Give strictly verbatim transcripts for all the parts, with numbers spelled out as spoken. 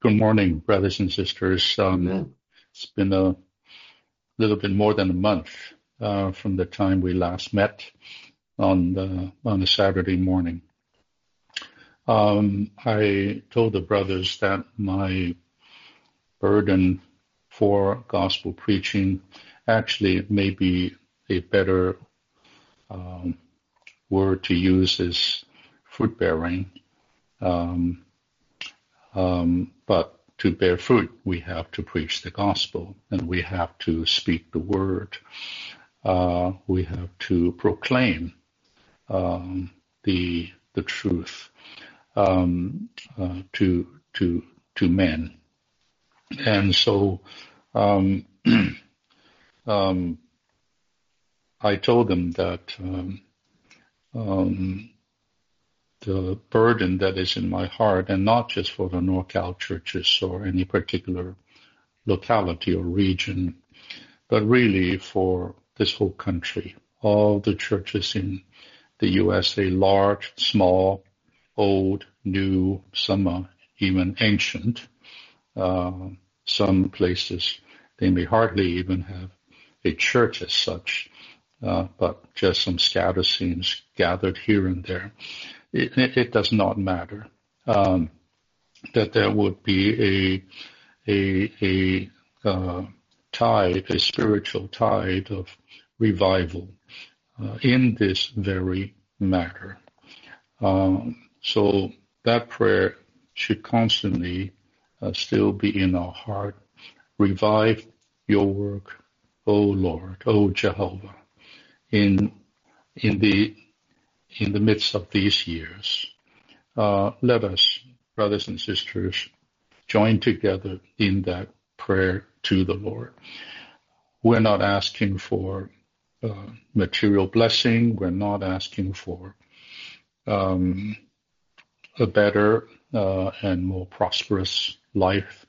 Good morning, brothers and sisters. Um, it's been a little bit more than a month uh, from the time we last met on the, on a Saturday morning. Um, I told the brothers that my burden for gospel preaching actually may be a better um, word to use is fruit bearing. Um, um, but to bear fruit, we have to preach the gospel, and we have to speak the word. Uh, we have to proclaim um, the the truth um, uh, to to to men. And so um, um, I told them that um, um, the burden that is in my heart, and not just for the NorCal churches or any particular locality or region, but really for this whole country, all the churches in the U S A, large, small, old, new, some are even ancient. Uh, some places they may hardly even have a church as such, uh, but just some scatter scenes gathered here and there. It, it, it does not matter um, that there would be a a a uh, tide, a spiritual tide of revival uh, in this very matter. Um, so that prayer should constantly uh, still be in our heart. Revive your work, O Lord, O Jehovah, in in the in the midst of these years. Uh, let us, brothers and sisters, join together in that prayer to the Lord. We're not asking for uh, material blessing. We're not asking for um, a better uh, and more prosperous life.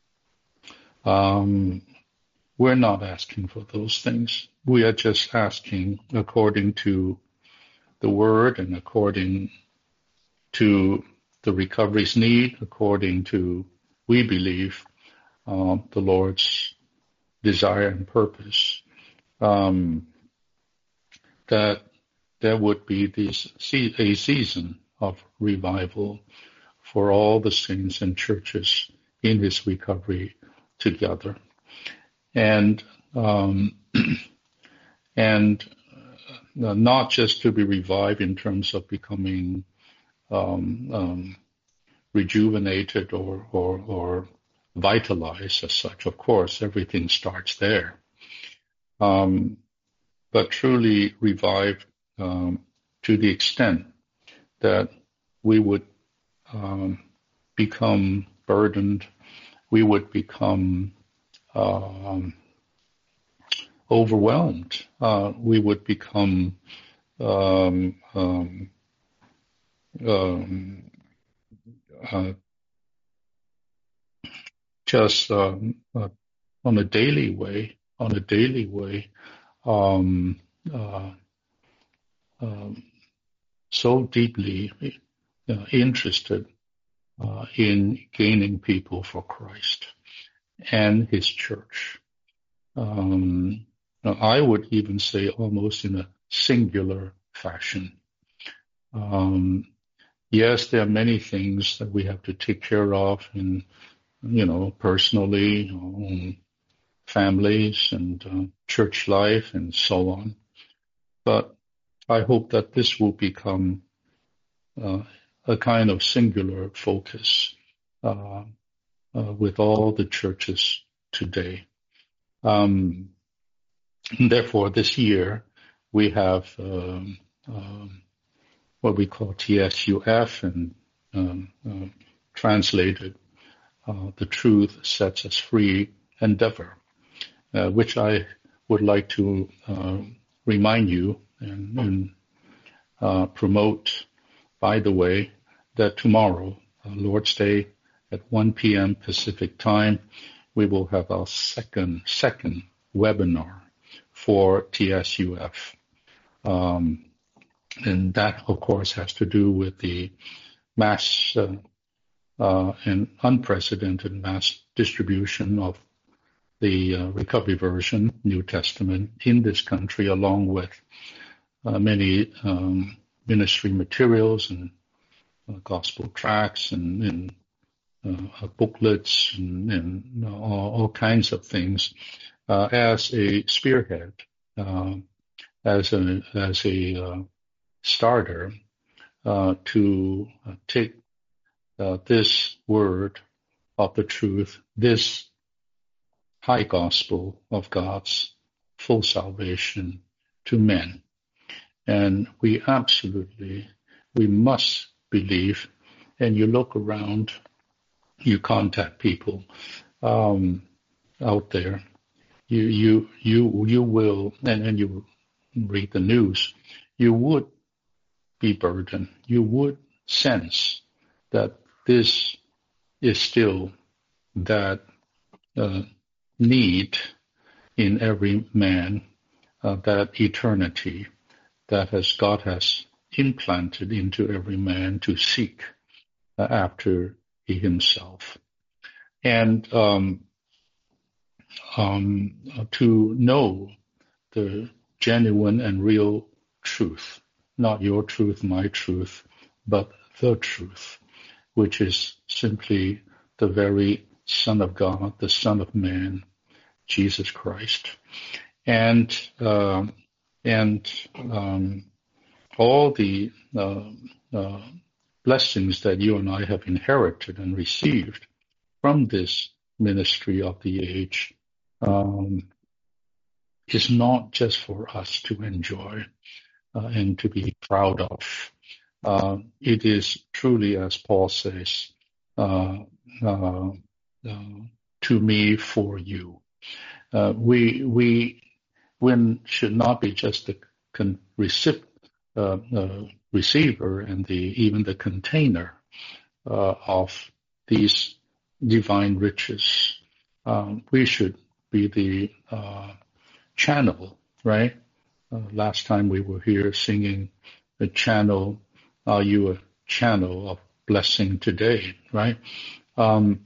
Um, we're not asking for those things. We are just asking according to the word and according to the recovery's need, according to, we believe, uh, the Lord's desire and purpose, um, that there would be this a season of revival for all the saints and churches in His recovery together, and um, and uh, not just to be revived in terms of becoming um, um, rejuvenated or, or or vitalized as such. Of course, everything starts there, um, but truly revived um, to the extent that we would um, become burdened, we would become um, overwhelmed, uh, we would become um, um, um, uh, just um, uh, on a daily way, on a daily way, um, uh, um, so deeply uh, interested uh, in gaining people for Christ and His church. Um, I would even say almost in a singular fashion. Um, yes, there are many things that we have to take care of in, you know, personally, um, families and uh, church life and so on. But I hope that this will become uh, a kind of singular focus uh, uh, with all the churches today. Um, therefore, this year we have um, um, what we call T S U F, and um, uh, translated, uh, the Truth Sets Us Free endeavor, uh, which I would like to uh, remind you and, and uh, promote, by the way, that tomorrow, uh, Lord's Day, at one p.m. Pacific time, we will have our second second webinar for T S U F. Um, and that, of course, has to do with the mass uh, uh, an unprecedented mass distribution of the uh, Recovery Version, New Testament, in this country, along with uh, many um, ministry materials and uh, gospel tracts and, and uh, booklets and, and all, all kinds of things uh, as a spearhead, uh, as a as a uh, starter uh, to uh, take uh, this word of the truth, this high gospel of God's full salvation to men. And we absolutely, we must believe, and you look around, you contact people um, out there, you you you you will, and, and you read the news, you would be burdened, you would sense that this is still that uh, need in every man, uh, that eternity that has God has implanted into every man to seek uh, after he himself, and um, um, to know the genuine and real truth, not your truth, my truth, but the truth, which is simply the very Son of God, the Son of Man, Jesus Christ. And uh, and um, all the uh, uh, blessings that you and I have inherited and received from this ministry of the age um, is not just for us to enjoy uh, and to be proud of. Uh, it is truly, as Paul says, uh, uh, uh, to me, for you. Uh, we we we should not be just the con- recip- uh, uh, receiver and the even the container uh, of these divine riches. Um, we should be the uh, channel, right? Uh, last time we were here singing the channel, are you a channel of blessing today, right? Um,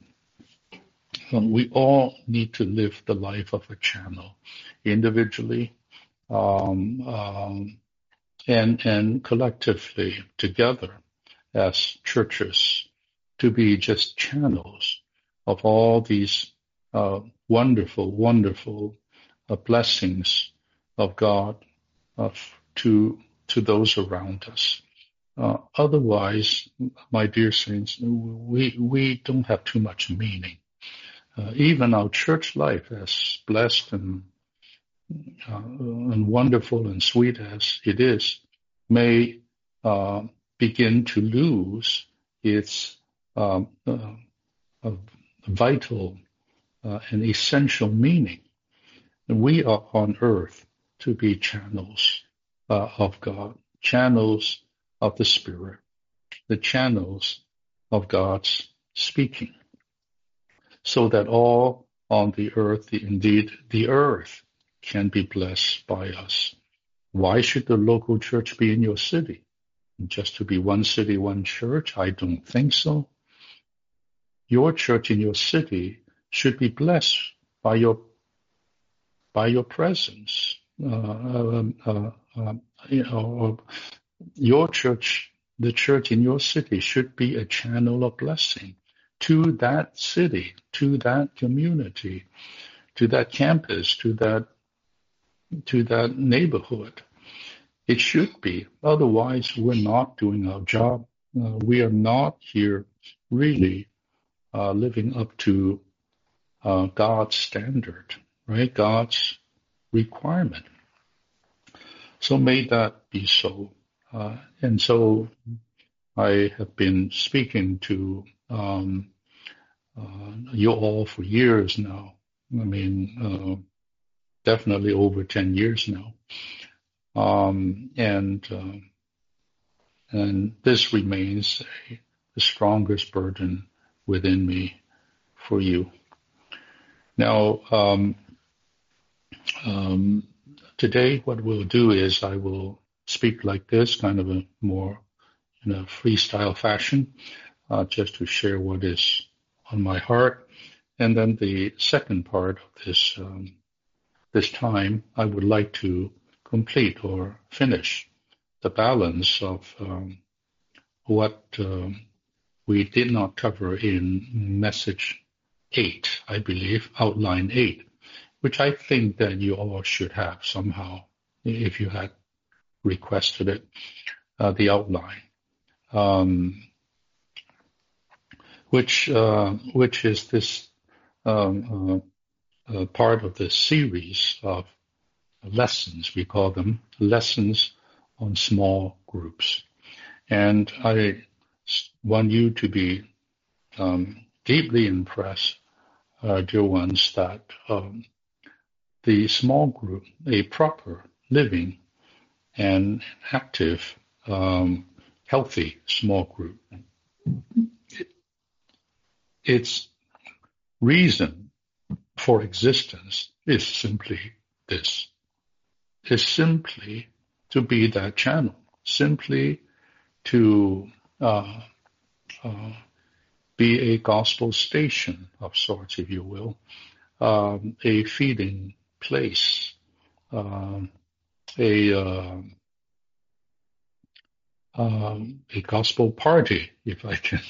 we all need to live the life of a channel individually um, um, and, and collectively together as churches to be just channels of all these uh, wonderful, wonderful uh, blessings of God uh, to to those around us. Uh, otherwise, my dear saints, we we don't have too much meaning. Uh, even our church life, as blessed and uh, and wonderful and sweet as it is, may uh, begin to lose its um, uh, uh, vital uh, and essential meaning. And we are on earth to be channels uh, of God, channels of the Spirit, the channels of God's speaking, so that all on the earth, indeed the earth, can be blessed by us. Why should the local church be in your city? Just to be one city, one church? I don't think so. Your church in your city should be blessed by your by your presence. Uh, um, uh, uh, you know, your church, the church in your city, should be a channel of blessing to that city, to that community, to that campus, to that to that neighborhood. It should be. Otherwise, we're not doing our job. Uh, we are not here really uh, living up to uh, God's standard, right? God's requirement. So may that be so. Uh, and so I have been speaking to um, uh, you all for years now. I mean, uh, definitely over ten years now. Um, and uh, and this remains a, the strongest burden within me for you. Now, um, um, today what we'll do is I will speak like this, kind of a more in a freestyle fashion. uh, just to share what is on my heart. And then the second part of this um, this time, I would like to complete or finish the balance of um, what um, we did not cover in message eight, I believe, outline eight, which I think that you all should have somehow, if you had requested it, uh, the outline, um, which uh, which is this um, uh, uh, part of the series of lessons. We call them lessons on small groups, and I want you to be um, deeply impressed, uh, dear ones, that um, the small group, a proper, living, and active, um, healthy small group, it, its reason for existence is simply this, is simply to be that channel, simply to uh, uh, be a gospel station of sorts, if you will, um, a feeding place, um, a uh, um, a gospel party, if I can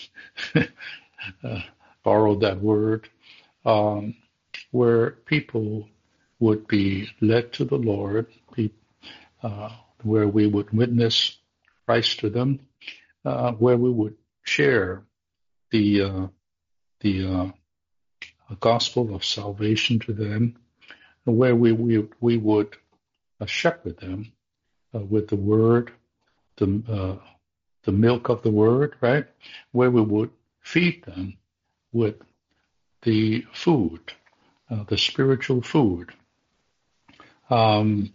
uh, borrow that word, um, where people would be led to the Lord, be, uh, where we would witness Christ to them, uh, where we would share the uh, the uh, gospel of salvation to them, where we we, we would uh, shepherd them uh, with the word, the uh, the milk of the word, right? Where we would feed them with the food, uh, the spiritual food, um,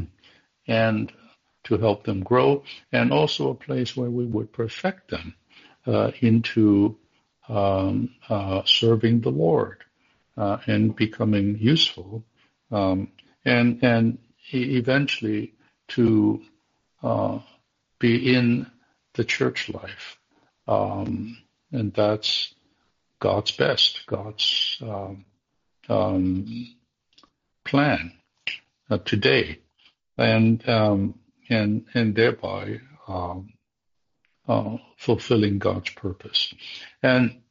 and to help them grow, and also a place where we would perfect them uh, into um, uh, serving the Lord uh, and becoming useful, um, and and eventually to uh, be in the church life, um, and that's God's best, God's um, um, plan uh, today, and um, and and thereby um, uh, fulfilling God's purpose. And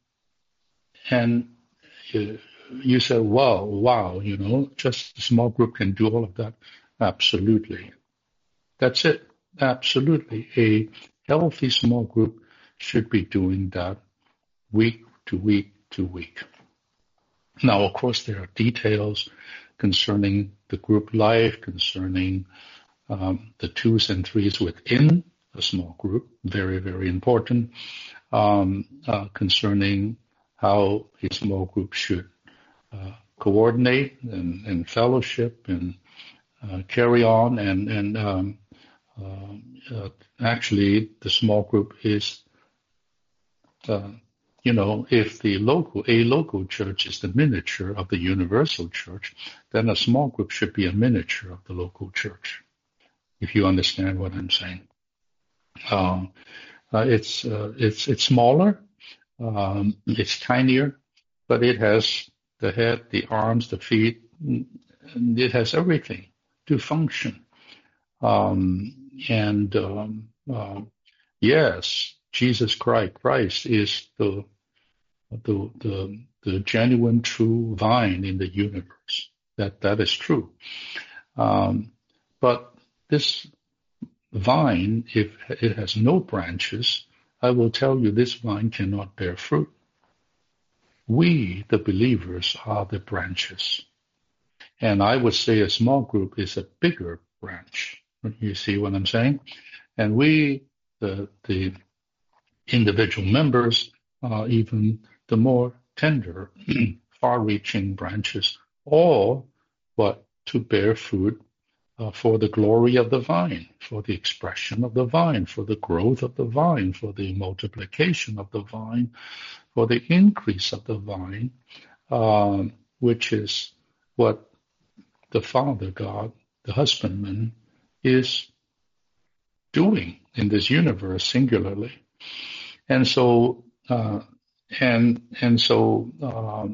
and you, you say, wow, wow, you know, just a small group can do all of that. Absolutely, that's it. Absolutely, a healthy small group should be doing that week to week to week. Now, of course, there are details concerning the group life, concerning um, the twos and threes within a small group, very, very important, um, uh, concerning how a small group should uh, coordinate and, and fellowship and uh, carry on. And, and um, uh, uh, actually, the small group is uh, you know, if the local, a local church is the miniature of the universal church, then a small group should be a miniature of the local church, if you understand what I'm saying. Um, uh, it's, uh, it's, it's smaller, um, it's tinier, but it has the head, the arms, the feet, and it has everything to function. Um, and, um, uh, yes, Jesus Christ, Christ is the the the the genuine true vine in the universe. That that is true. Um, but this vine, if it has no branches, I will tell you this vine cannot bear fruit. We, the believers, are the branches. And I would say a small group is a bigger branch. You see what I'm saying? And we, the the individual members, are even the more tender, far-reaching branches, all but to bear fruit uh, for the glory of the vine, for the expression of the vine, for the growth of the vine, for the multiplication of the vine, for the increase of the vine, um, which is what the Father God, the husbandman, is doing in this universe singularly. And so uh, and and so um,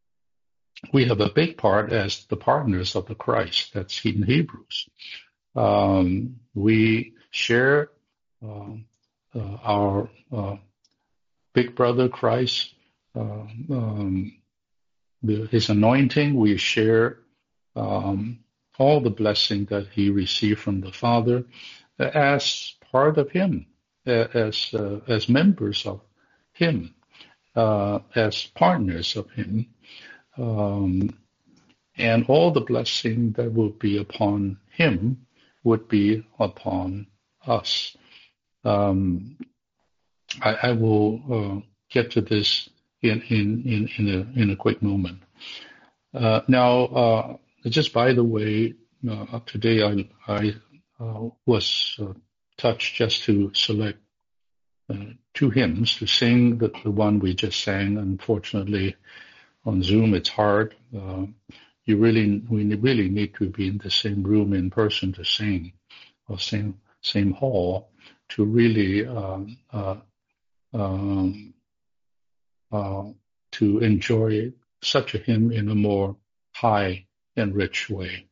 we have a big part as the partners of the Christ. That's in Hebrews. Um, we share uh, uh, our uh, big brother Christ, uh, um, the, his anointing. We share um, all the blessing that he received from the Father as part of him, as uh, as members of him, uh, as partners of him, um, and all the blessing that will be upon him would be upon us. Um, I, I will uh, get to this in in in in a in a quick moment. Uh, now, uh, just by the way, uh, today I I uh, was uh, touched just to select uh, two hymns to sing. The, the one we just sang, unfortunately, on Zoom it's hard. Uh, you really we really need to be in the same room in person to sing, or same same hall to really um, uh, um, uh, to enjoy such a hymn in a more high and rich way.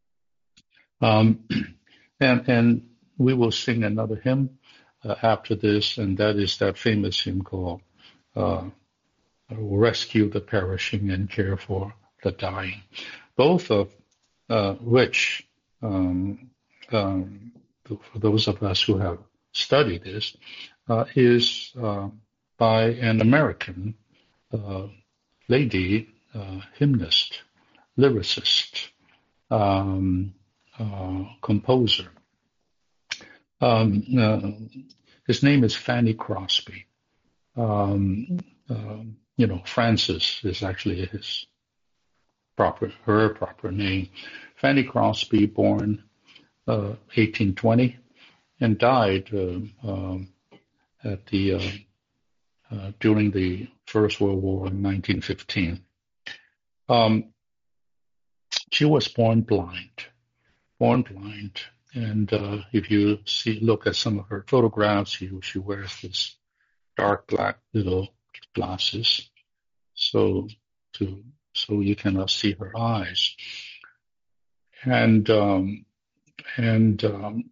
Um, and and we will sing another hymn uh, after this, and that is that famous hymn called uh, "Rescue the Perishing and Care for the Dying," both of uh, which, um, um, for those of us who have studied this, uh, is uh, by an American uh, lady, uh, hymnist, lyricist, um, uh, composer. Um, uh, his name is Fanny Crosby. Um, uh, you know, Francis is actually his proper, her proper name. Fanny Crosby, born uh, eighteen twenty, and died uh, um, at the uh, uh, during the First World War in nineteen fifteen. Um, she was born blind, born blind, and uh, if you see, look at some of her photographs, she, she wears this dark black little glasses, so to so you cannot see her eyes, and um, and um,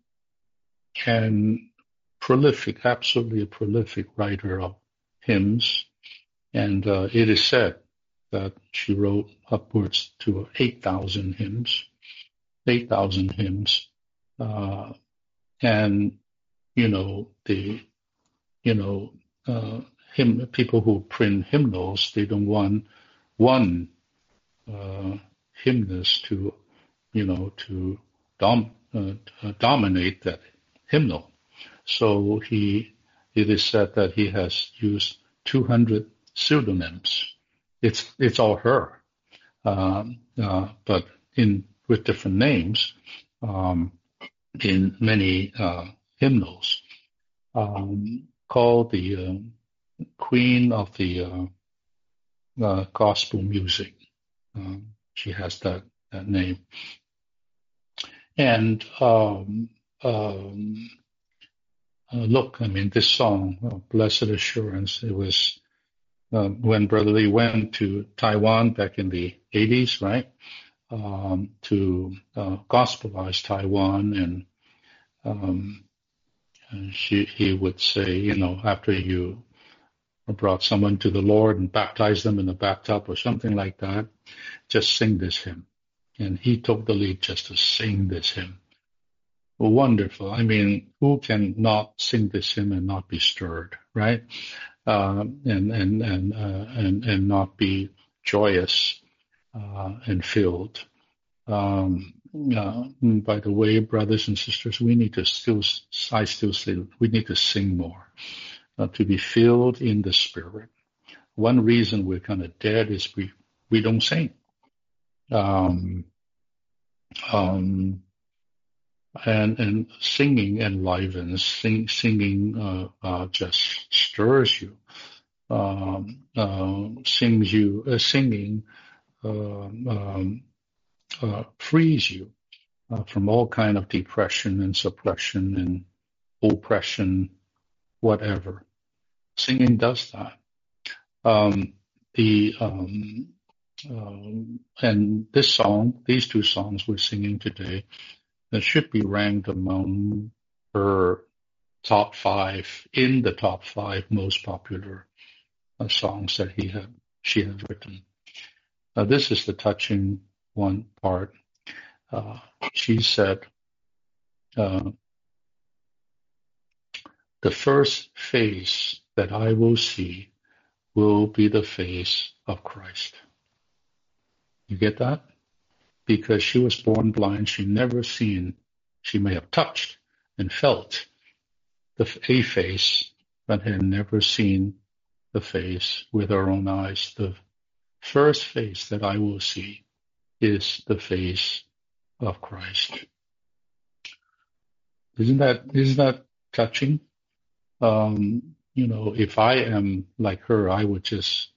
and prolific, absolutely a prolific writer of hymns, and uh, it is said that she wrote upwards to eight thousand hymns, eight thousand hymns, uh, and you know the you know uh, hymn people who print hymnals, they don't want one uh, hymnist to you know to dom- uh, uh, dominate that hymnal. So he it is said that he has used two hundred pseudonyms. It's it's all her, um, uh, but in with different names um, in many uh, hymnals. Um, called the uh, Queen of the uh, uh, Gospel Music. Um, she has that, that name. And um, um, uh, look, I mean, this song, uh, Blessed Assurance, it was uh, when Brother Lee went to Taiwan back in the eighties, right, um, to uh, gospelize Taiwan. And um, and she, he would say, you know, after you brought someone to the Lord and baptized them in the bathtub or something like that, just sing this hymn. And he took the lead just to sing this hymn. Wonderful. I mean, who can not sing this hymn and not be stirred, right? Uh, and and and uh, and and not be joyous uh, and filled. Um, uh, by the way, brothers and sisters, we need to still, I still say, we need to sing more, uh, to be filled in the Spirit. One reason we're kind of dead is we we don't sing. Um, um, and and singing enlivens. Sing, singing uh, uh, just stirs you. Um, uh, sings you. Uh, singing um, um, uh, frees you uh, from all kind of depression and suppression and oppression, whatever. Singing does that. Um, the um, um, and this song, these two songs we're singing today, that should be ranked among her top five in the top five most popular uh, songs that he had she has written. Uh, this is the touching one part. Uh, she said, uh, "The first face that I will see will be the face of Christ." You get that? Because she was born blind, she never seen. She may have touched and felt the a face, but had never seen the face with her own eyes. The first face that I will see is the face of Christ. Isn't that isn't that touching? Um, you know, if I am like her, I would just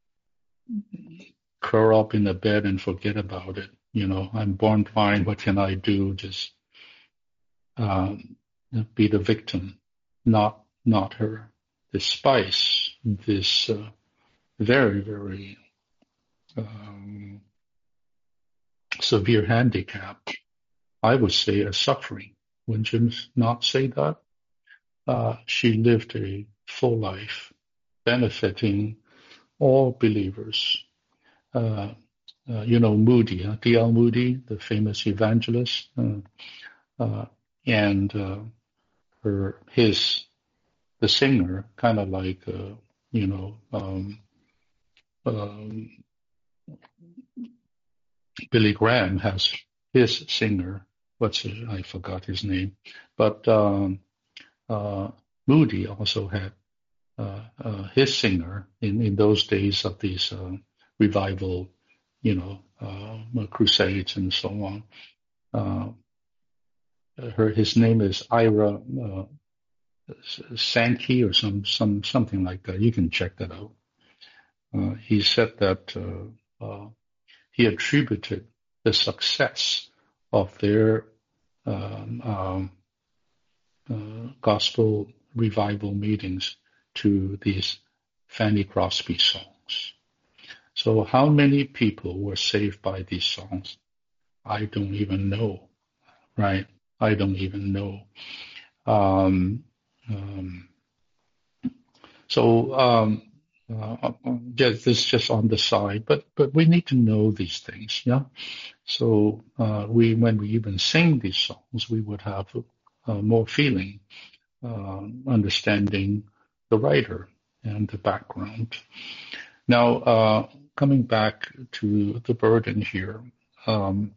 curl up in the bed and forget about it. You know, I'm born blind. What can I do? Just um, be the victim, not not her. Despite this uh, very very um, severe handicap, I would say a suffering. Wouldn't you not say that? Uh, she lived a full life, benefiting all believers. Uh, uh, you know Moody, huh? D L Moody, the famous evangelist, uh, uh, and uh, her his the singer, kind of like uh, you know um, um, Billy Graham has his singer. What's his, I forgot his name, but um, uh, Moody also had uh, uh, his singer in, in those days of these uh, revival, you know, uh, crusades and so on. Uh, her his name is Ira uh, Sankey or some some something like that. You can check that out. Uh, he said that uh, uh, he attributed the success of their um, um, uh, gospel revival meetings to these Fanny Crosby songs. So how many people were saved by these songs? I don't even know, right? I don't even know. Um, um, so um, uh, just, this just on the side, but but we need to know these things, yeah. So uh, we, when we even sing these songs, we would have uh, more feeling, uh, understanding the writer and the background. Now, uh, coming back to the burden here, um,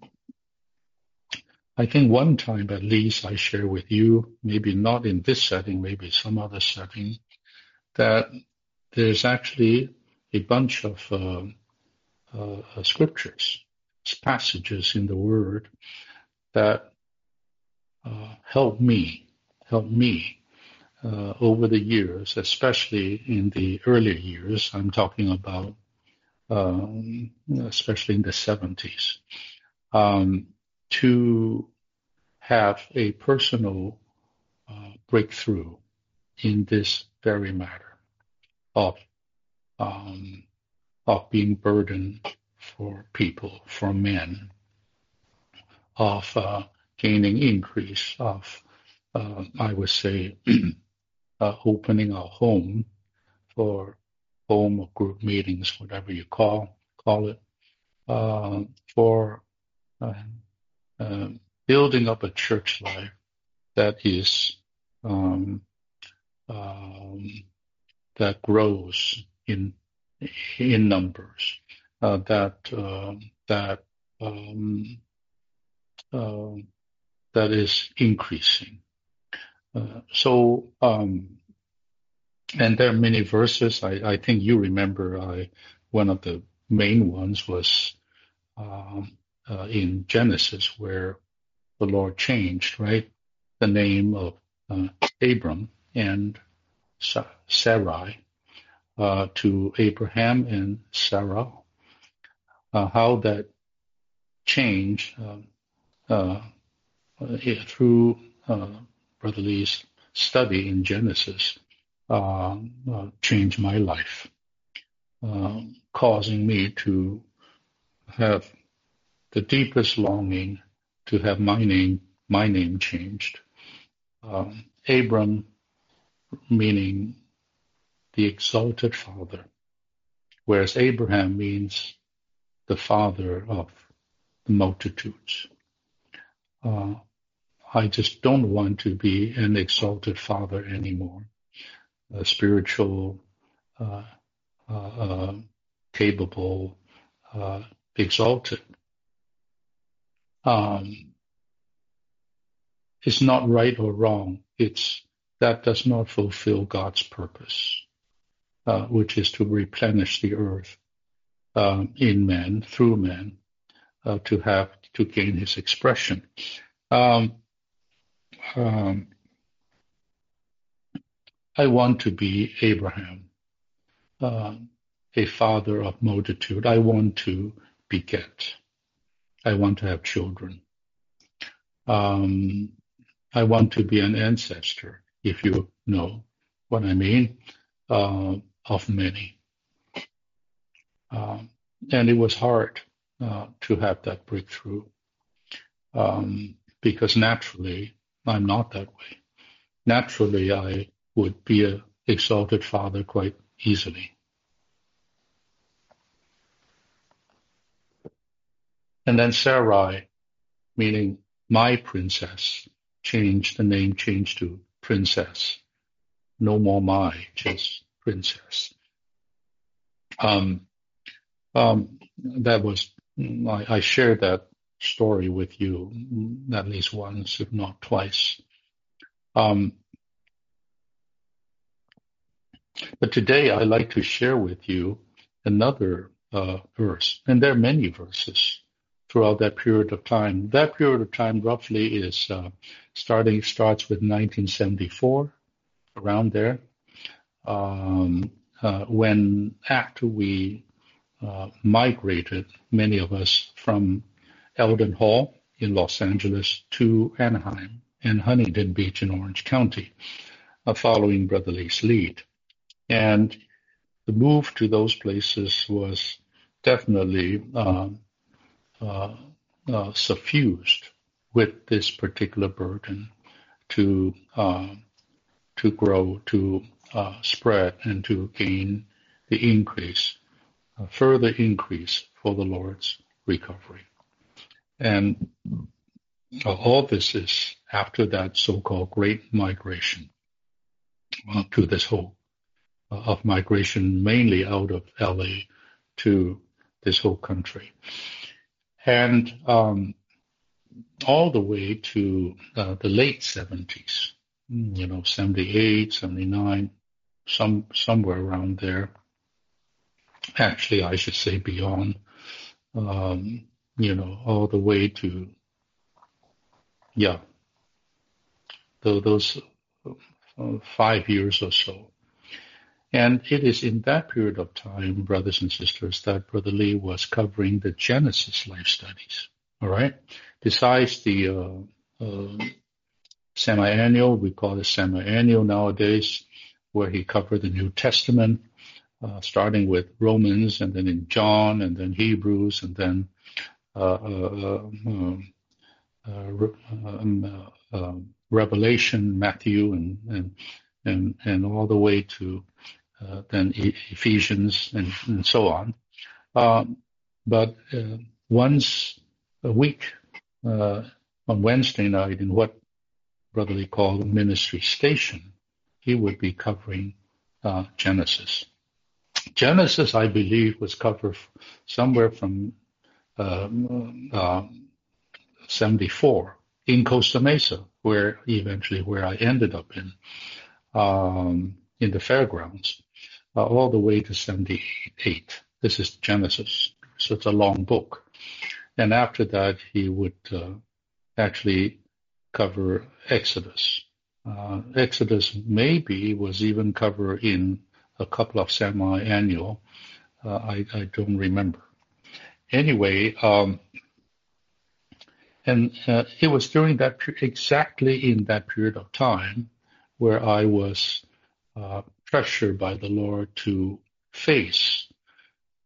I think one time at least I share with you, maybe not in this setting, maybe some other setting, that there's actually a bunch of uh, uh, scriptures, passages in the Word that uh, help me, help me uh, over the years, especially in the earlier years. I'm talking about, um, especially in the seventies, um, to have a personal uh, breakthrough in this very matter of um, of being burdened for people, for men, of uh, gaining increase, of uh, I would say uh, opening our home for home or group meetings, whatever you call call it, uh, for uh, uh, building up a church life that is um, um, that grows in in numbers, uh, that uh, that um, uh, that is increasing. Uh, so, um, and there are many verses. I, I think you remember. I, one of the main ones was um, uh, in Genesis, where the Lord changed, right, the name of uh, Abram and Sarai uh, to Abraham and Sarah. Uh, how that change uh, uh, through uh, Brother Lee's study in Genesis uh, uh, changed my life. uh, causing me to have the deepest longing to have my name my name changed. Um, Abram meaning the exalted father, whereas Abraham means the father of the multitudes. Uh, I just don't want to be an exalted father anymore, a spiritual, uh, uh, uh, capable, uh, exalted. Um, it's not right or wrong. It's that does not fulfill God's purpose, uh, which is to replenish the earth um, in man, through man, uh, to have to gain His expression. Um, um, I want to be Abraham, uh, a father of multitude. I want to beget. I want to have children. Um, I want to be an ancestor, if you know what I mean, uh, of many. Um, and it was hard uh, to have that breakthrough um, because naturally I'm not that way. Naturally, I would be an exalted father quite easily. And then Sarai, meaning my princess, changed the name, changed to princess. No more my, just princess. Um, um, that was, I, I shared that story with you at least once, if not twice. Um, but today I like to share with you another uh, verse, and there are many verses throughout that period of time. That period of time roughly is uh, starting starts with nineteen seventy-four, around there, um, uh, when after we uh, migrated, many of us from Eldon Hall in Los Angeles to Anaheim and Huntington Beach in Orange County, uh, following Brother Lee's lead. And the move to those places was definitely uh, uh, uh, suffused with this particular burden to uh, to grow, to uh, spread, and to gain the increase, uh, further increase for the Lord's recovery. And uh, all this is after that so-called Great Migration uh, to this whole uh, of migration, mainly out of L A to this whole country. And um, all the way to uh, the late seventies, you know, seventy-eight, seventy-nine, some somewhere around there. Actually, I should say beyond, um, you know, all the way to, yeah, th- those uh, five years or so. And it is in that period of time, brothers and sisters, that Brother Lee was covering the Genesis life studies. All right. Besides the uh, uh, semi-annual, we call it semi-annual nowadays, where he covered the New Testament, uh, starting with Romans, and then in John, and then Hebrews, and then uh, uh, um, uh, um, uh, uh, Revelation, Matthew, and and and and all the way to uh, then Ephesians, and, and so on. Um, but uh, once a week uh, on Wednesday night, in what Brother Lee called Ministry Station, he would be covering uh, Genesis. Genesis, I believe, was covered somewhere from uh, uh, seventy-four in Costa Mesa, where eventually where I ended up in, um, in the fairgrounds, uh, all the way to seventy-eight. This is Genesis, so it's a long book. And after that, he would uh, actually cover Exodus. Uh, Exodus maybe was even covered in a couple of semi-annual. Uh, I, I don't remember. Anyway, um, and uh, it was during that exactly in that period of time where I was uh, pressured by the Lord to face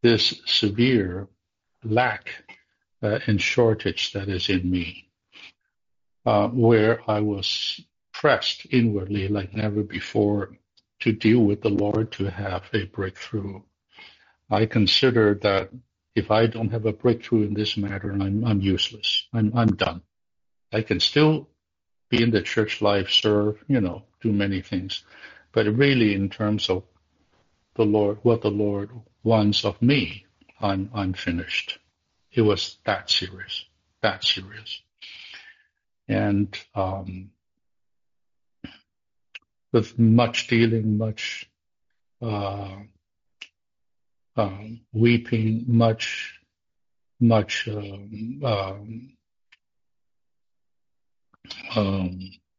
this severe lack uh, and shortage that is in me, uh, where I was pressed inwardly like never before to deal with the Lord, to have a breakthrough. I consider that if I don't have a breakthrough in this matter, I'm, I'm useless. I'm, I'm done. I can still be in the church life, serve, you know, do many things. But really, in terms of the Lord, what the Lord wants of me, I'm, I'm finished. It was that serious, that serious. And, um, with much dealing, much, uh, um, weeping, much, much, um, um, um,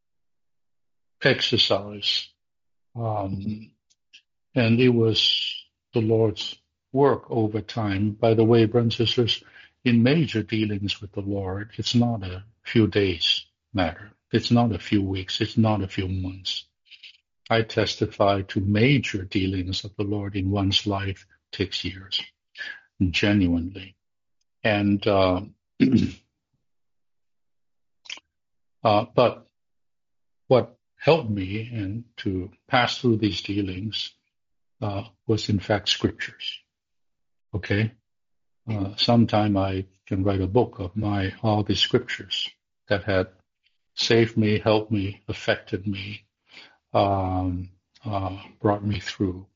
exercise. Um, and it was the Lord's work over time. By the way, brothers and sisters, in major dealings with the Lord, it's not a few days matter. It's not a few weeks. It's not a few months. I testify to major dealings of the Lord in one's life takes years, genuinely. And, uh, uh, but what helped me and to pass through these dealings uh, was in fact scriptures. Okay, uh, sometime I can write a book of my all the scriptures that had saved me, helped me, affected me, um, uh, brought me through.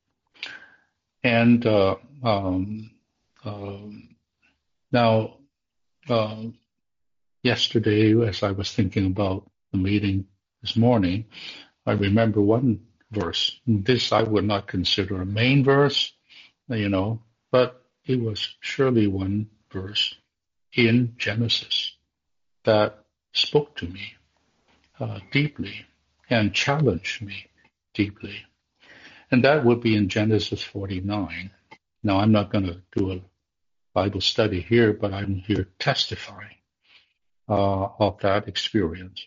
And uh, um, um, now, uh, yesterday, as I was thinking about the meeting this morning, I remember one verse. This I would not consider a main verse, you know, but it was surely one verse in Genesis that spoke to me uh, deeply and challenged me deeply. And that would be in Genesis forty-nine. Now, I'm not going to do a Bible study here, but I'm here testifying uh, of that experience.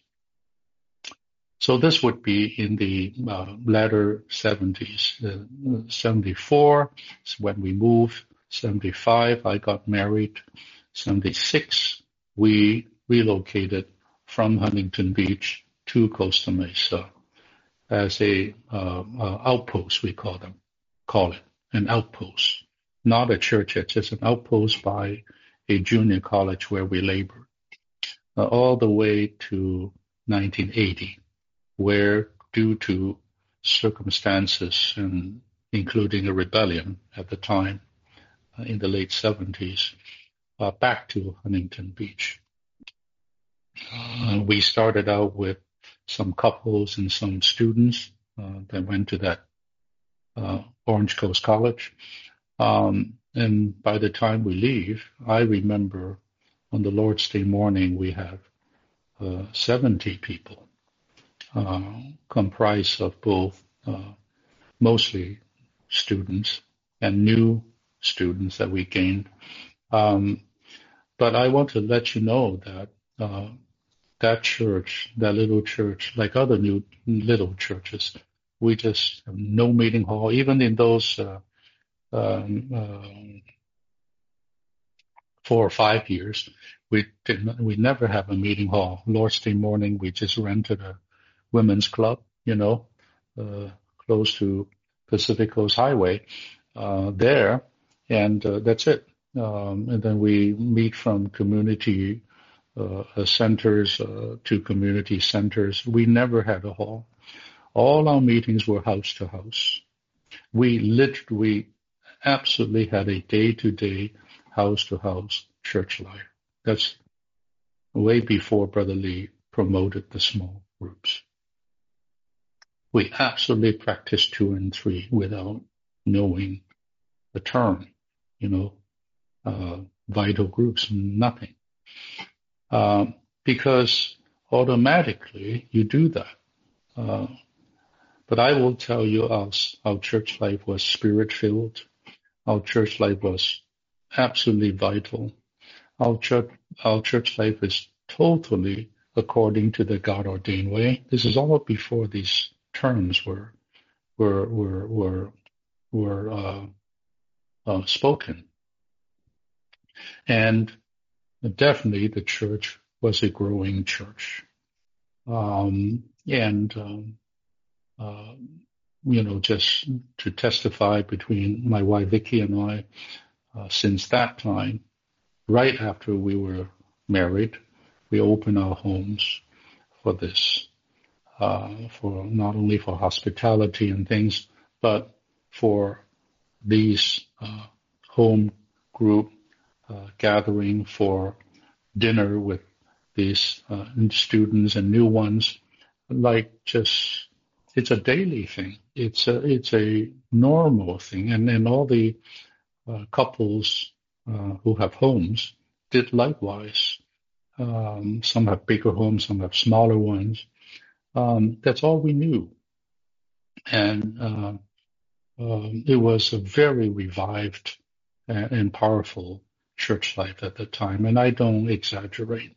So this would be in the uh, latter seventies. Uh, seventy-four is when we moved. seventy-five, I got married. seventy-six, we relocated from Huntington Beach to Costa Mesa as a uh, uh, outpost, we call them, call it an outpost, not a church. It's just an outpost by a junior college where we labored uh, all the way to nineteen eighty. Where, due to circumstances, and including a rebellion at the time uh, in the late seventies, uh, back to Huntington Beach. Uh, we started out with some couples and some students uh, that went to that uh, Orange Coast College. Um, and by the time we leave, I remember on the Lord's Day morning, we have uh, seventy people. Uh, comprised of both uh, mostly students and new students that we gained. Um, but I want to let you know that uh, that church, that little church, like other new little churches, we just have no meeting hall. Even in those uh, um, uh, four or five years, we did not, we never have a meeting hall. Lord's Day morning, we just rented a women's club, you know, uh, close to Pacific Coast Highway uh, there, and uh, that's it. Um, and then we meet from community uh, centers uh, to community centers. We never had a hall. All our meetings were house to house. We literally, absolutely had a day-to-day, house-to-house church life. That's way before Brother Lee promoted the small groups. We absolutely practiced two and three without knowing the term, you know, uh, vital groups, nothing. Um, because automatically you do that. Uh, but I will tell you, our, our church life was spirit-filled. Our church life was absolutely vital. Our church, our church life is totally according to the God-ordained way. This is all before these terms were were were were were uh, uh, spoken. And definitely the church was a growing church. Um, and, um, uh, you know, just to testify between my wife Vicky and I, uh, since that time, right after we were married, we opened our homes for this, uh, for not only for hospitality and things, but for these uh, home group uh, gathering for dinner with these uh, students and new ones, like just it's a daily thing. It's a it's a normal thing, and and all the uh, couples uh, who have homes did likewise. Um, some have bigger homes, some have smaller ones. Um, that's all we knew, and uh, um, it was a very revived and, and powerful church life at the time, and I don't exaggerate.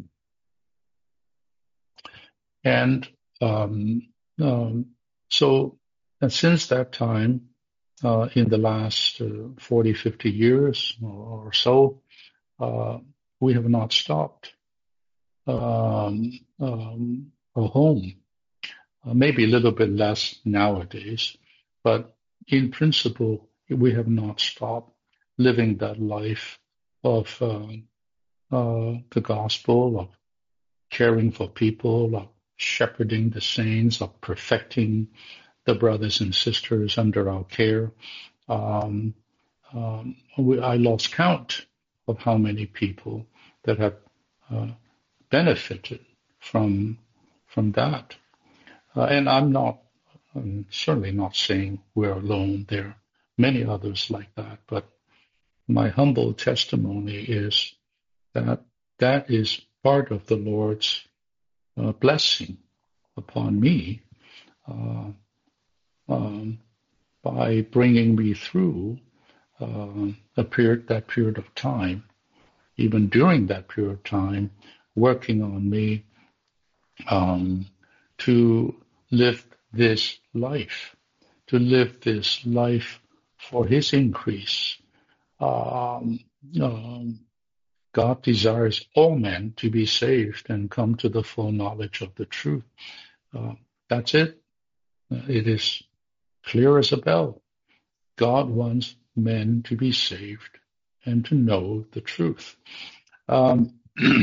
And um, um, so, and since that time, uh, in the last uh, forty, fifty years or, or so, uh, we have not stopped. Um, um, a home, uh, maybe a little bit less nowadays, but in principle, we have not stopped living that life of uh, uh, the gospel, of caring for people, of shepherding the saints, of perfecting the brothers and sisters under our care. Um, um, we, I lost count of how many people that have uh, benefited from from that. Uh, and I'm not, I'm certainly not saying we're alone. There are many others like that. But my humble testimony is that that is part of the Lord's uh, blessing upon me uh, um, by bringing me through uh, a period, that period of time, even during that period of time, working on me um, to live this life, to live this life for His increase. Um, um, God desires all men to be saved and come to the full knowledge of the truth. Uh, that's it. It is clear as a bell. God wants men to be saved and to know the truth. Um,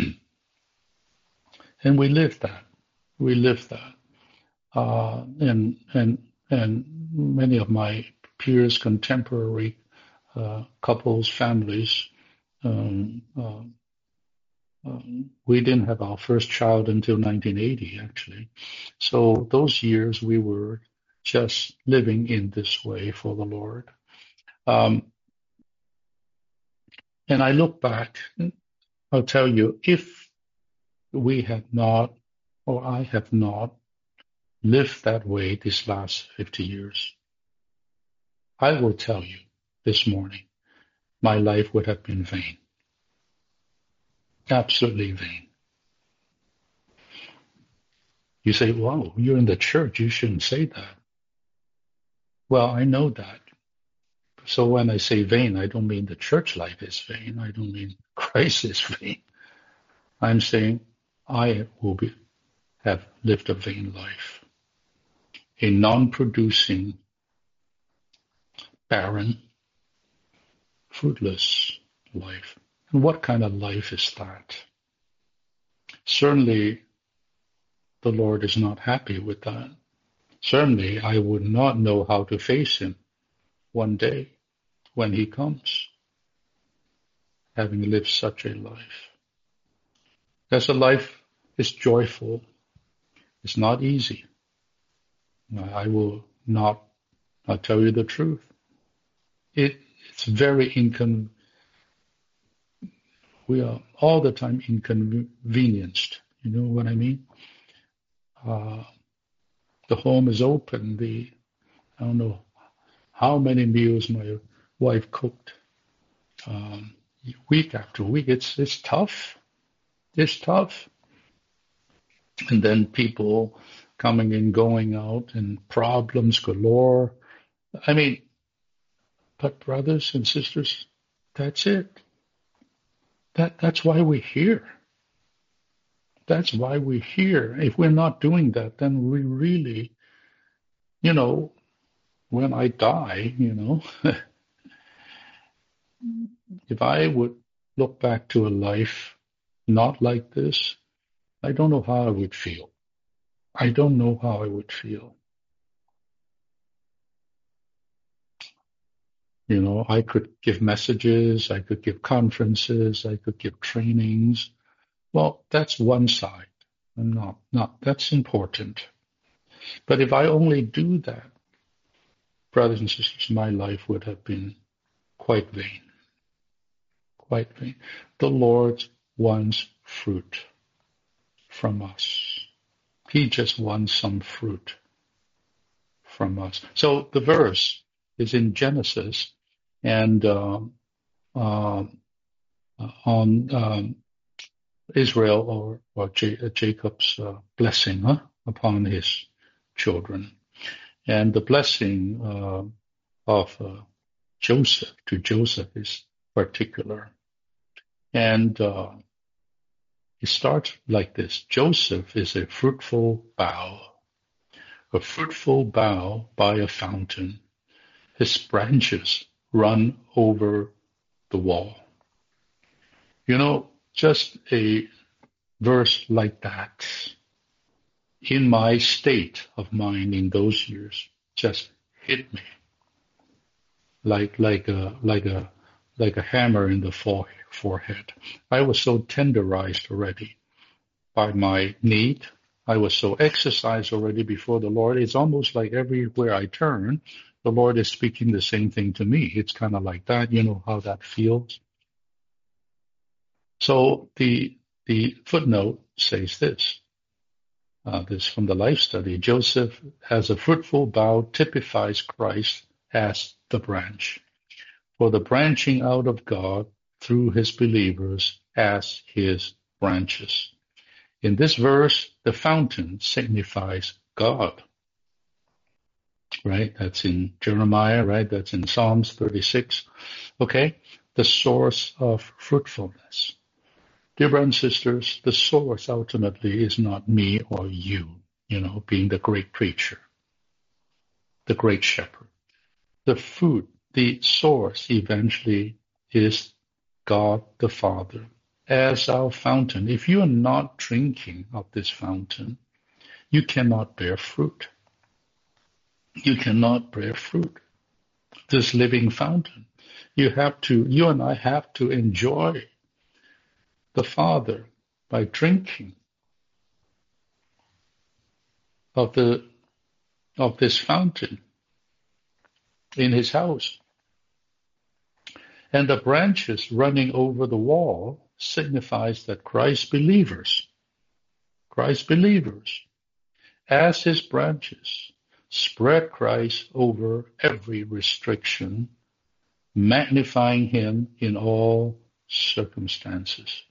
and we live that. We live that. Uh, and and and many of my peers, contemporary uh, couples, families, um, uh, um, we didn't have our first child until nineteen eighty, actually. So those years we were just living in this way for the Lord. Um, and I look back, I'll tell you, if we had not, or I have not lived that way these last fifty years, I will tell you this morning, my life would have been vain. Absolutely vain. You say, wow, you're in the church. You shouldn't say that. Well, I know that. So when I say vain, I don't mean the church life is vain. I don't mean Christ is vain. I'm saying I will be, have lived a vain life, a non-producing, barren, fruitless life. And what kind of life is that? Certainly, the Lord is not happy with that. Certainly, I would not know how to face Him one day when He comes, having lived such a life. As a life is joyful, it's not easy. I will not, I'll tell you the truth. It, it's very incon. We are all the time inconvenienced. You know what I mean? Uh, the home is open. The I don't know how many meals my wife cooked um, week after week. It's it's tough. It's tough. And then people coming in, going out, and problems galore. I mean, but brothers and sisters, that's it. That, that's why we're here. That's why we're here. If we're not doing that, then we really, you know, when I die, you know, if I would look back to a life not like this, I don't know how I would feel. I don't know how I would feel. You know, I could give messages, I could give conferences, I could give trainings. Well, that's one side. Not, not, that's important. But if I only do that, brothers and sisters, my life would have been quite vain. Quite vain. The Lord wants fruit from us. He just wants some fruit from us. So the verse is in Genesis, and uh, uh, on um, Israel or, or J- Jacob's uh, blessing huh, upon his children. And the blessing uh, of uh, Joseph to Joseph is particular. And uh, it starts like this. Joseph is a fruitful bough, a fruitful bough by a fountain. His branches run over the wall. You know, just a verse like that in my state of mind in those years just hit me like like a like a like a hammer in the forehead. I was so tenderized already by my need. I was so exercised already before the Lord. It's almost like everywhere I turn, the Lord is speaking the same thing to me. It's kind of like that. You know how that feels. So the the footnote says this. Uh, this from the life study. Joseph, as a fruitful bough, typifies Christ as the branch, for the branching out of God through his believers as his branches. In this verse, the fountain signifies God, right? That's in Jeremiah, right? That's in Psalms thirty-six. Okay, the source of fruitfulness. Dear brothers and sisters, the source ultimately is not me or you, you know, being the great preacher, the great shepherd. The fruit, the source eventually is God the Father as our fountain. If you are not drinking of this fountain, you cannot bear fruit. You cannot bear fruit. This living fountain. You have to, you and I have to enjoy the Father by drinking of the of this fountain in his house. And the branches running over the wall signifies that Christ's believers, Christ's believers, as his branches, spread Christ over every restriction, magnifying him in all circumstances.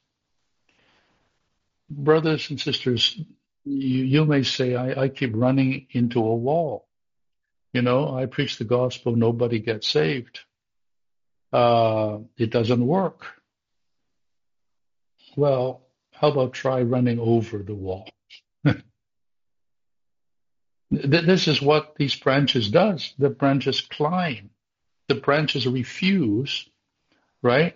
Brothers and sisters, you, you may say, I, I keep running into a wall. You know, I preach the gospel, nobody gets saved. Uh, it doesn't work. Well, how about try running over the wall? This is what these branches does. The branches climb. The branches refuse, right,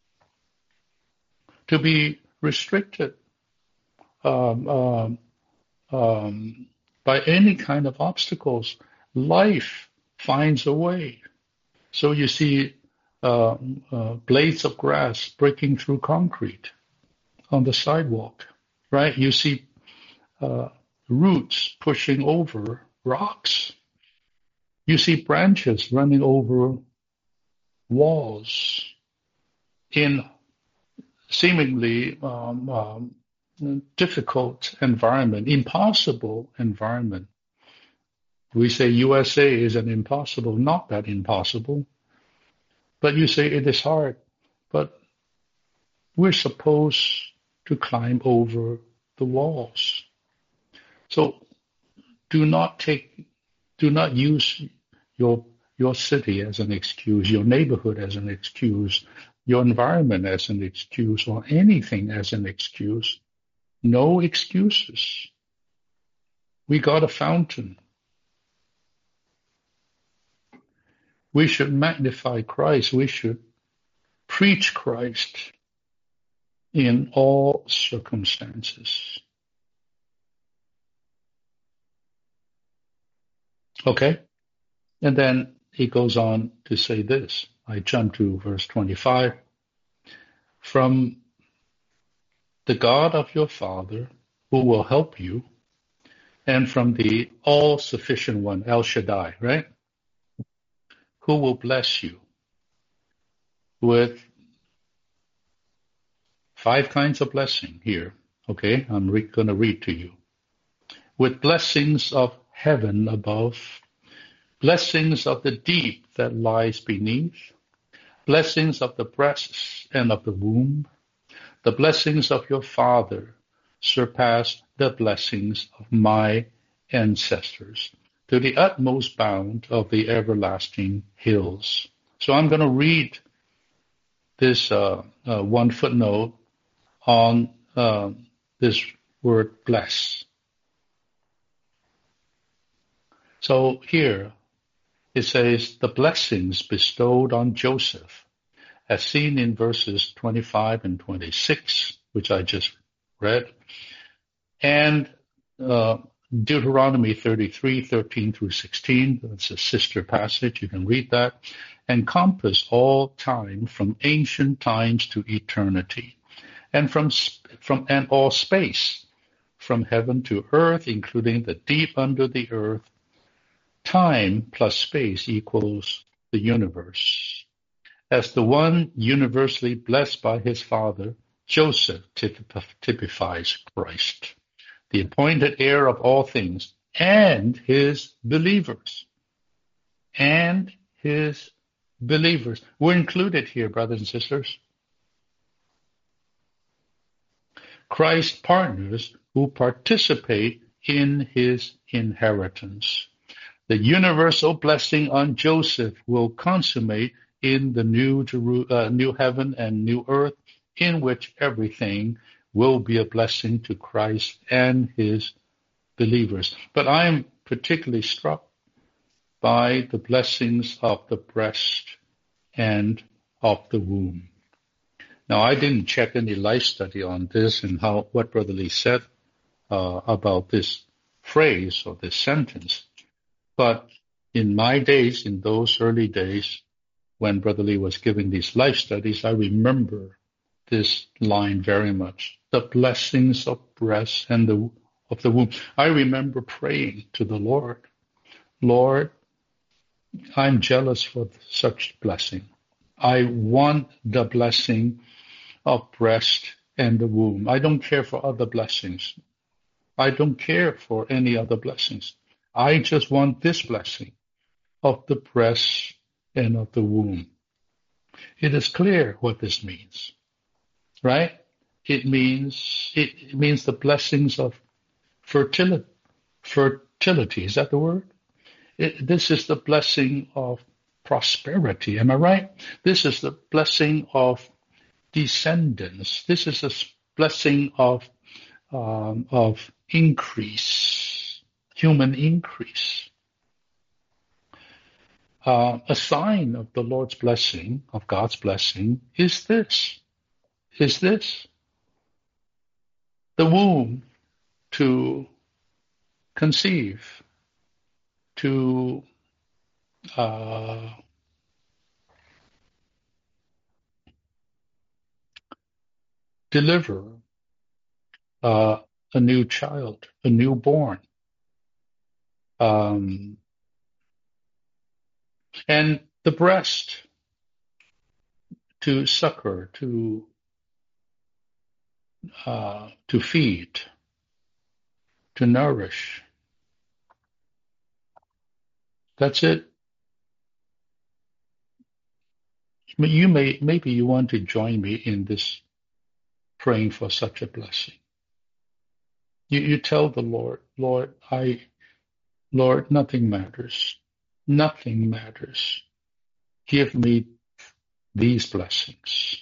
to be restricted um, um, um, by any kind of obstacles. Life finds a way. So you see uh, uh, blades of grass breaking through concrete on the sidewalk, right? You see uh, roots pushing over rocks. You see branches running over walls in seemingly um, um, difficult environment, impossible environment. We say U S A is an impossible, not that impossible, but you say it is hard. But we're supposed to climb over the walls. So do not take, do not use your your city as an excuse, your neighborhood as an excuse, your environment as an excuse or anything as an excuse. No excuses. We got a fountain. We should magnify Christ. We should preach Christ in all circumstances. Okay? And then he goes on to say this. I jump to verse twenty-five. From the God of your Father, who will help you, and from the all-sufficient one, El Shaddai, right? Who will bless you with five kinds of blessing here. Okay, I'm re- going to read to you. With blessings of heaven above, blessings of the deep that lies beneath, blessings of the breasts and of the womb, the blessings of your Father surpass the blessings of my ancestors, to the utmost bound of the everlasting hills. So I'm going to read this uh, uh, one footnote on uh, this word bless. So here it says the blessings bestowed on Joseph, as seen in verses twenty-five and twenty-six, which I just read, and uh, Deuteronomy thirty-three, thirteen through sixteen, that's a sister passage, you can read that, encompass all time from ancient times to eternity, and from, from and all space, from heaven to earth, including the deep under the earth. Time plus space equals the universe. As the one universally blessed by his father, Joseph typifies Christ, the appointed heir of all things, and his believers. And his believers. We're included here, brothers and sisters. Christ's partners who participate in his inheritance. The universal blessing on Joseph will consummate in the new, Jeru- uh, new heaven and new earth, in which everything will be a blessing to Christ and his believers. But I am particularly struck by the blessings of the breast and of the womb. Now, I didn't check any life study on this and how what Brother Lee said uh, about this phrase or this sentence. But in my days, in those early days, when Brother Lee was giving these life studies, I remember this line very much. The blessings of breast and the of the womb. I remember praying to the Lord, Lord, I'm jealous for such blessing. I want the blessing of breast and the womb. I don't care for other blessings. I don't care for any other blessings. I just want this blessing of the breast and of the womb. It is clear what this means, right? It means it means the blessings of fertility. Fertility, is that the word? It, this is the blessing of prosperity. Am I right? This is the blessing of descendants. This is the blessing of um, of increase, human increase. Uh, a sign of the Lord's blessing, of God's blessing, is this, is this. The womb to conceive, to uh, deliver uh, a new child, a newborn. Um, and the breast to succor, to uh, to feed, to nourish. That's it. You may maybe you want to join me in this praying for such a blessing. You you tell the Lord, Lord, I Lord, nothing matters. Nothing matters. Give me these blessings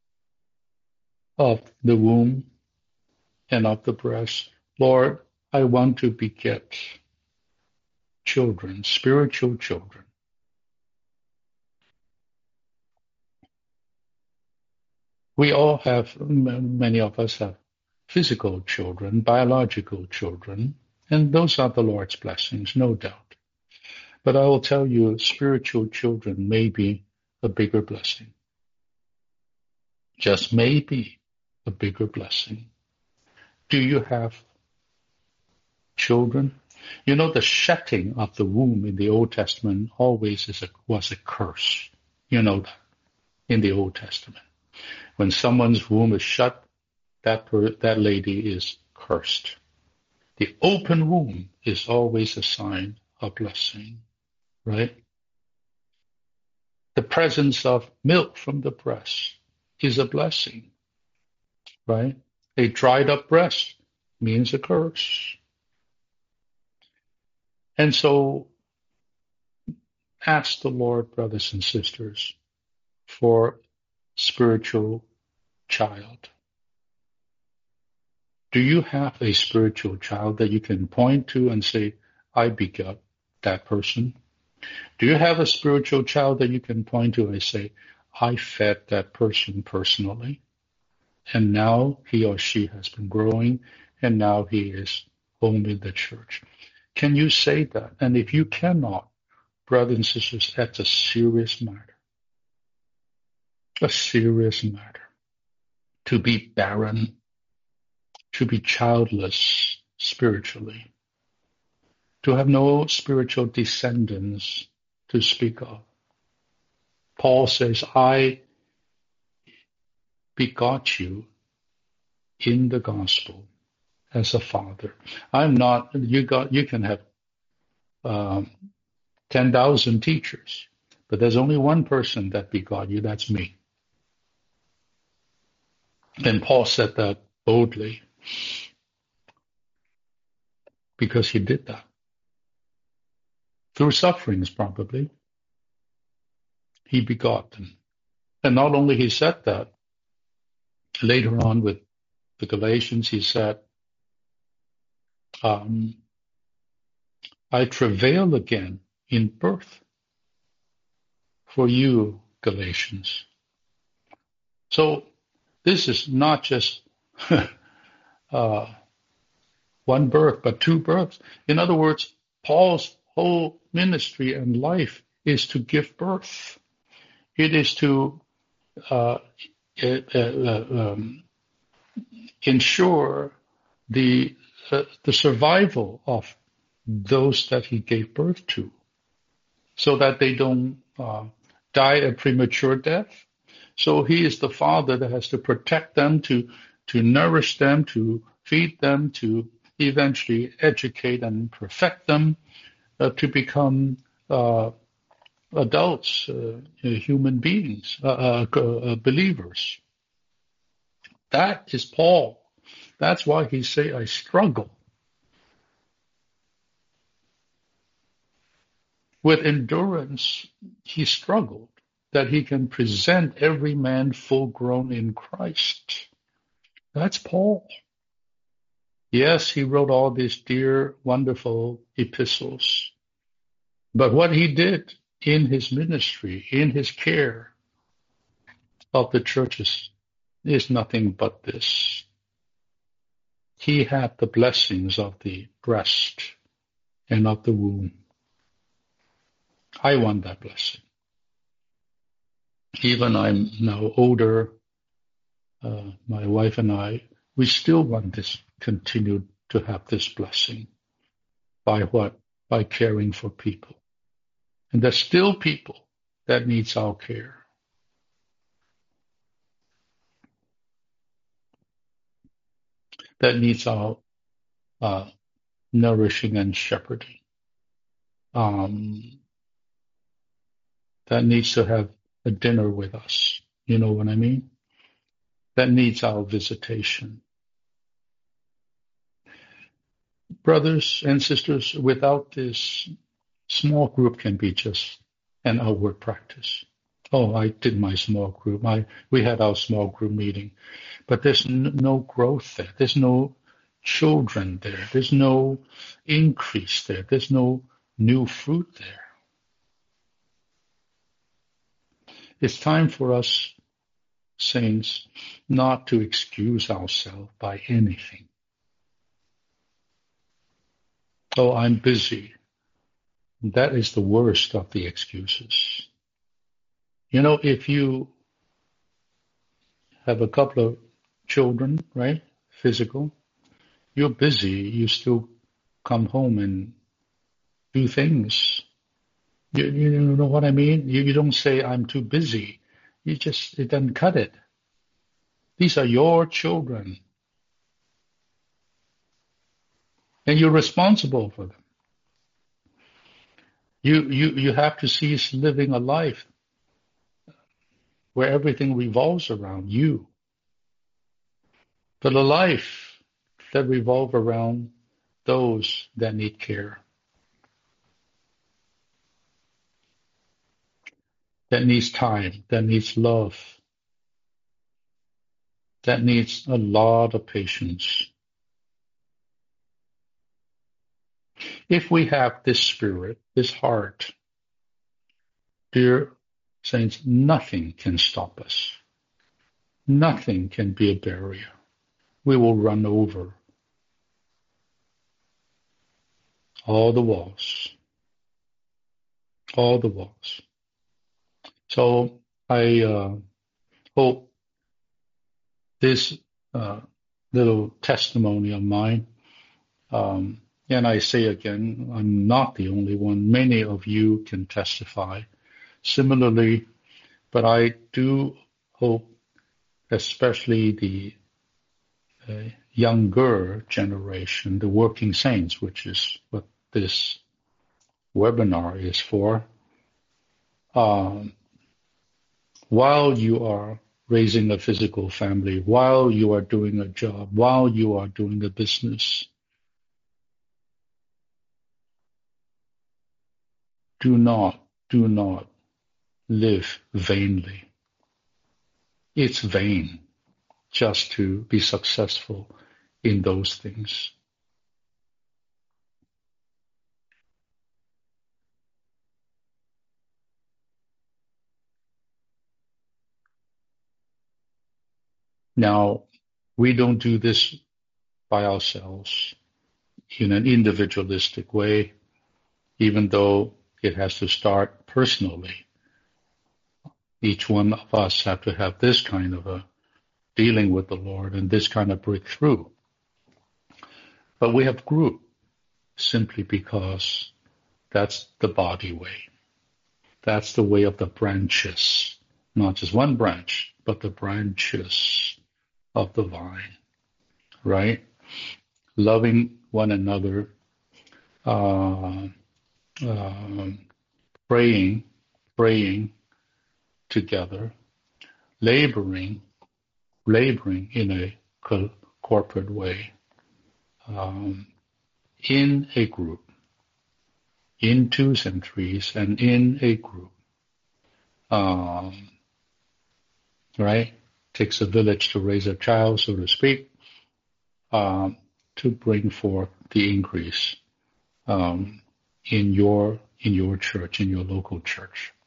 of the womb and of the breast. Lord, I want to beget children, spiritual children. We all have, many of us have physical children, biological children, and those are the Lord's blessings, no doubt. But I will tell you, spiritual children may be a bigger blessing. Just maybe a bigger blessing. Do you have children? You know, the shutting of the womb in the Old Testament always is a, was a curse. You know that in the Old Testament. When someone's womb is shut, that, per, that lady is cursed. The open womb is always a sign of blessing, right? The presence of milk from the breast is a blessing, right? A dried up breast means a curse. And so ask the Lord, brothers and sisters, for spiritual child. Do you have a spiritual child that you can point to and say, I begot that person? Do you have a spiritual child that you can point to and say, I fed that person personally, and now he or she has been growing, and now he is home in the church? Can you say that? And if you cannot, brothers and sisters, that's a serious matter. A serious matter. To be barren, to be childless spiritually, to have no spiritual descendants to speak of. Paul says, I begot you in the gospel as a father. I'm not, you got, you can have um, ten thousand teachers, but there's only one person that begot you, that's me. And Paul said that boldly because he did that. Through sufferings, probably. He begot them. And not only he said that, later on with the Galatians, he said, um, I travail again in birth for you, Galatians. So this is not just uh, one birth, but two births. In other words, Paul's whole ministry and life is to give birth. It is to uh, uh, uh, um, ensure the uh, the survival of those that he gave birth to, so that they don't uh, die a premature death. So he is the father that has to protect them, to to nourish them, to feed them, to eventually educate and perfect them uh, to become uh, adults, uh, human beings, uh, uh, uh, believers. That is Paul. That's why he say, I struggle. With endurance, he struggled, that he can present every man full grown in Christ. That's Paul. Yes, he wrote all these dear, wonderful epistles. But what he did in his ministry, in his care of the churches, is nothing but this. He had the blessings of the breast and of the womb. I want that blessing. Even I'm now older, uh, my wife and I, we still want this, continue to have this blessing. By what? By caring for people. And there's still people that needs our care. That needs our uh, nourishing and shepherding. Um, that needs to have a dinner with us. You know what I mean? That needs our visitation. Brothers and sisters, without this, small group can be just an outward practice. Oh, I did my small group. I we had our small group meeting, but there's n- no growth there. There's no children there. There's no increase there. There's no new fruit there. It's time for us, saints, not to excuse ourselves by anything. Oh, I'm busy. That is the worst of the excuses. You know, if you have a couple of children, right, physical, you're busy, you still come home and do things. You, you know what I mean? You, you don't say, I'm too busy. You just, it doesn't cut it. These are your children. And you're responsible for them. You, you, you have to cease living a life where everything revolves around you, but a life that revolves around those that need care, that needs time, that needs love, that needs a lot of patience. If we have this spirit, this heart, dear saints, nothing can stop us. Nothing can be a barrier. We will run over all the walls, all the walls. So I uh, hope this uh, little testimony of mine, um, and I say again, I'm not the only one. Many of you can testify similarly, but I do hope, especially the uh, younger generation, the working saints, which is what this webinar is for, um, while you are raising a physical family, while you are doing a job, while you are doing a business, do not, do not live vainly. It's vain just to be successful in those things. Now, we don't do this by ourselves in an individualistic way, even though it has to start personally. Each one of us have to have this kind of a dealing with the Lord and this kind of breakthrough. But we have group simply because that's the body way. That's the way of the branches, not just one branch, but the branches of the vine, right? Loving one another, uh, uh, praying, praying together, laboring, laboring in a co- corporate way, um, in a group, in twos and threes, and in a group. Um, right? Takes a village to raise a child, so to speak, um, to bring forth the increase um, in your in your church, in your local church.